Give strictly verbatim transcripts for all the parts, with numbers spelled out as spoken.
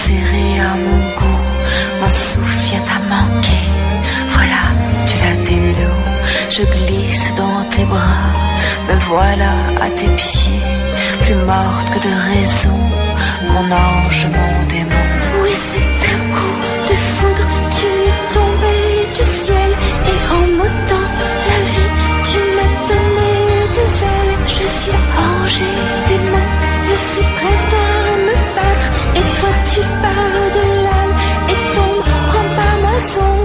serré à mon goût, mon souffle vient à manquer. Voilà, tu l'as des nous, je glisse dans tes bras, me voilà à tes pieds, plus morte que de raison, mon ange, mon démon. Oui, c'est un coup de foudre, tu es tombé du ciel, et en m'ôtant la vie, tu m'as donné des ailes. Je suis ange et démon, je suis prête à me battre, et toi tu pars de l'âme et tombes en pâmoison.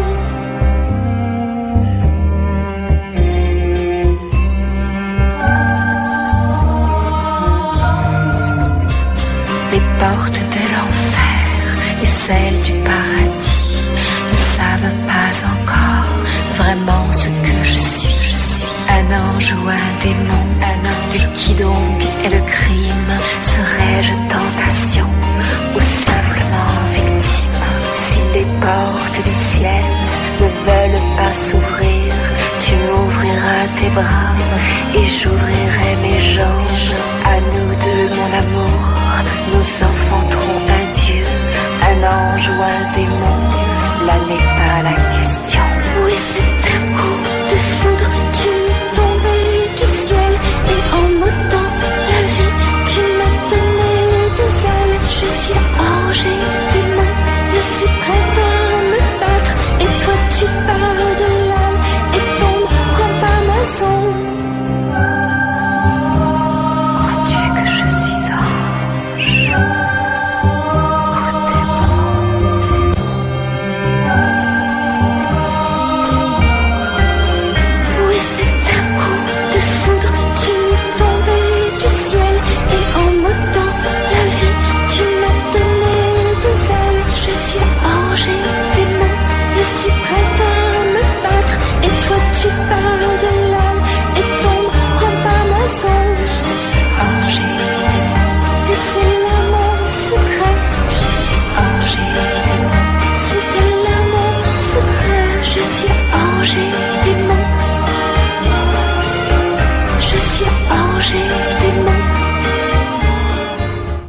Les portes de l'enfer et celles du paradis ne savent pas encore vraiment ce que je suis. Je suis un ange ou un démon, un ange. De qui donc est le crime? Serais-je tentation ou simplement victime? Si les portes du ciel ne veulent pas s'ouvrir, tu m'ouvriras tes bras et j'ouvrirai mes jambes. À nous deux, mon amour, nous enfanterons un Dieu, un ange ou un démon.